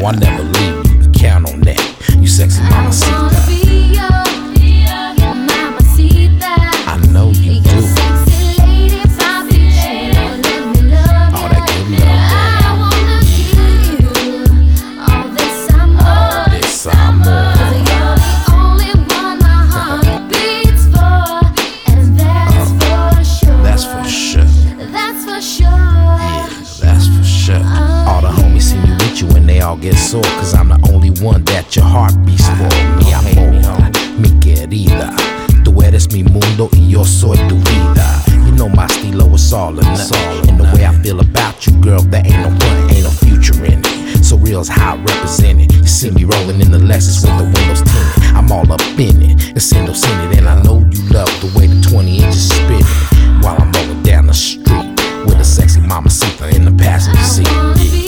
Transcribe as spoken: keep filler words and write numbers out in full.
I never leave you. You can count on that. You sexy mamacita. I know you do. All that good love. All this I'm more. That's for sure. That's for sure. Yeah, that's for sure. All the homies see me with you and they all get sore, cause I'm the only one that your heart beats for. Mi amor, mi querida, tú eres mi mundo y yo soy tu vida. You know my estilo is all or nothing, and the way I feel about you, girl, there ain't no one, ain't no future in it. So real is how I represent it. You see me rolling in the Lexus with the windows tinted. I'm all up in it, it's in those in it, and I know you love the way the twenty inches spinning while I'm rolling down the street with a sexy mamacita in the passenger seat. Yeah.